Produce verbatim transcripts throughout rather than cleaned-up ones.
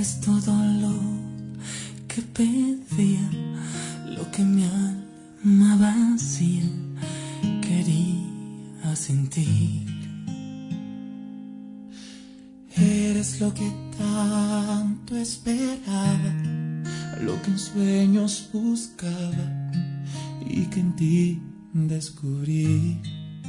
Eres todo lo que pedía, lo que mi alma vacía quería sentir. Eres lo que tanto esperaba, lo que en sueños buscaba y que en ti descubrí.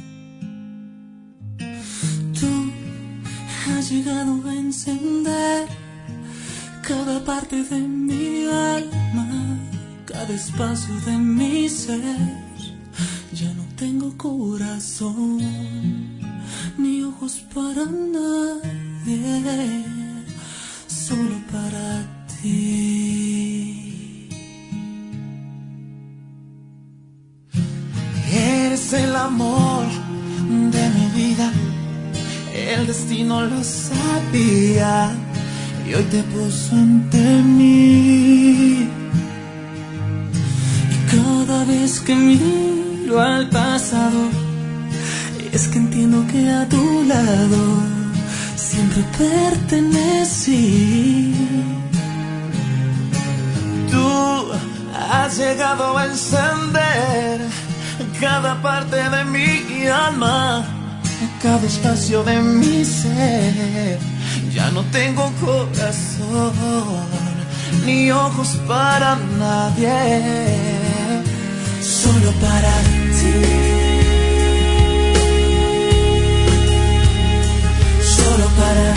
Tú has llegado a encender cada parte de mi alma, cada espacio de mi ser. Ya no tengo corazón ni ojos para nadie, solo para ti. Eres el amor de mi vida, el destino lo sabía y hoy te puso ante mí. Y cada vez que miro al pasado, es que entiendo que a tu lado siempre pertenecí. Tú has llegado a encender cada parte de mi alma, cada espacio de mi ser. Ya no tengo corazón ni ojos para nadie, solo para ti. Solo para